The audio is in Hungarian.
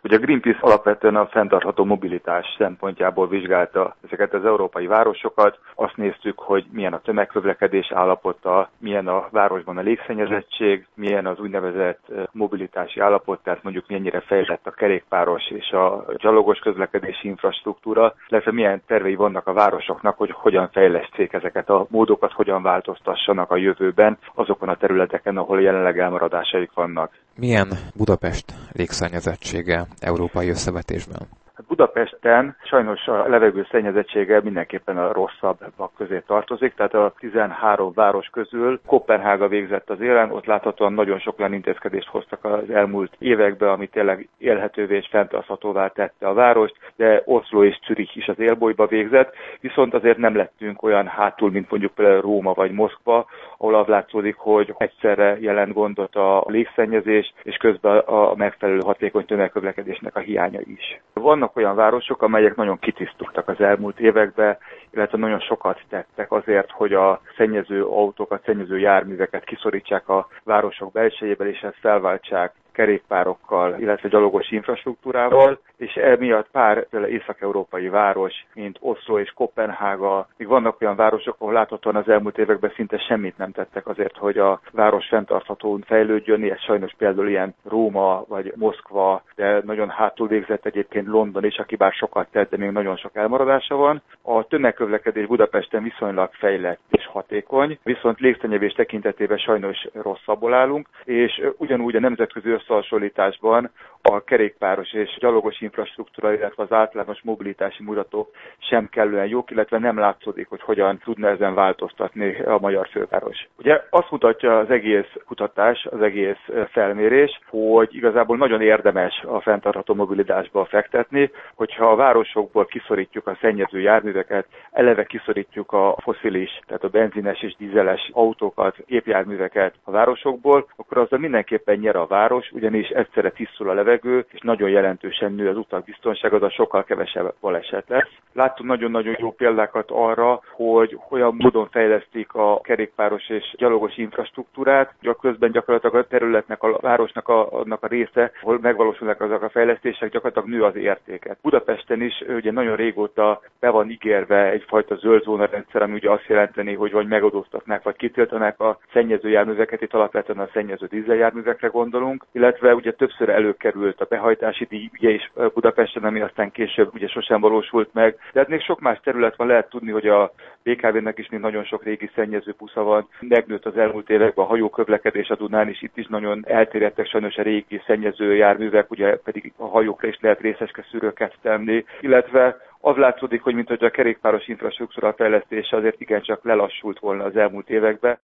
Ugye a Greenpeace alapvetően a fenntartható mobilitás szempontjából vizsgálta ezeket az európai városokat. Azt néztük, hogy milyen a tömegközlekedés állapota, milyen a városban a légszennyezettség, milyen az úgynevezett mobilitási állapot, tehát mondjuk mennyire fejlett a kerékpáros és a gyalogos közlekedési infrastruktúra, illetve milyen tervei vannak a városoknak, hogy hogyan fejleszték ezeket a módokat, hogyan változtassanak a jövőben azokon a területeken, ahol jelenleg elmaradásaik vannak. Milyen Budapest légszennyezettsége európai összevetésben? Budapesten sajnos a levegő szennyezettsége mindenképpen a rosszabbak közé tartozik, tehát a 13 város közül Koppenhága végzett az élen, ott láthatóan nagyon sok olyan intézkedést hoztak az elmúlt években, ami tényleg élhetővé és fenntarthatóvá tette a várost, de Oszló és Zürich is az élbolyba végzett, viszont azért nem lettünk olyan hátul, mint mondjuk például Róma vagy Moszkva, ahol az látszódik, hogy egyszerre jelent gondot a légszennyezés, és közben a megfelelő hatékony tömegközlekedésnek a hiánya is. Vannak olyan városok, amelyek nagyon kitisztultak az elmúlt években, illetve nagyon sokat tettek azért, hogy a szennyező autókat, szennyező járműveket kiszorítsák a városok belsejéből, és ezt felváltsák kerékpárokkal, illetve gyalogos infrastruktúrával, és emiatt pár észak-európai város, mint Oszló és Koppenhága, még vannak olyan városok, ahol láthatóan az elmúlt években szinte semmit nem tettek azért, hogy a város fenntarthatóan fejlődjön, ez sajnos például ilyen Róma vagy Moszkva, de nagyon hátul végzett egyébként London is, aki bár sokat tett, de még nagyon sok elmaradása van. A tömegközlekedés Budapesten viszonylag fejlett és hatékony, viszont légszennyezés tekintetében sajnos rosszabbul állunk, és ugyanúgy a nemzetközi összehasonlításban a kerékpáros és gyalogos infrastruktúra, illetve az általános mobilitási mutatók sem kellően jók, illetve nem látszódik, hogy hogyan tudna ezen változtatni a magyar főváros. Ugye azt mutatja az egész kutatás, az egész felmérés, hogy igazából nagyon érdemes a fenntartható mobilitásba fektetni, hogyha a városokból kiszorítjuk a szennyező járműveket, eleve kiszorítjuk a fosszilis, tehát a benzines és dízeles autókat, gépjárműveket a városokból, akkor azzal mindenképpen nyer a város, ugyanis egyszerre tisztul a levegő, és nagyon jelentősen nő az utak biztonsága, az sokkal kevesebb baleset lesz. Láttunk nagyon-nagyon jó példákat arra, hogy olyan módon fejlesztik a kerékpáros és gyalogos infrastruktúrát, hogy közben gyakorlatilag a területnek, a városnak annak a része, ahol megvalósulnak azok a fejlesztések, gyakorlatilag nő az értéket. Budapesten is ugye nagyon régóta be van ígérve egyfajta zöld zóna rendszer, ami ugye azt jelenteni, hogy vagy megadóztatnák, vagy kitiltanák a szennyező járműveket, itt alapvetően a szennyező dízeljárművekre gondolunk, illetve ugye többször előkerült a behajtási díj ugye is Budapesten, ami aztán később ugye sosem valósult meg. De hát még sok más terület van, lehet tudni, hogy a BKV-nek is még nagyon sok régi szennyező busza van. Megnőtt az elmúlt években a hajóközlekedés a Dunán is, itt is nagyon elterjedtek sajnos a régi szennyező járművek, ugye pedig a hajókra is lehet részecske szűrőket tenni, illetve az látszódik, hogy minthogy a kerékpáros infrastruktúra fejlesztése azért igencsak lelassult volna az elmúlt években.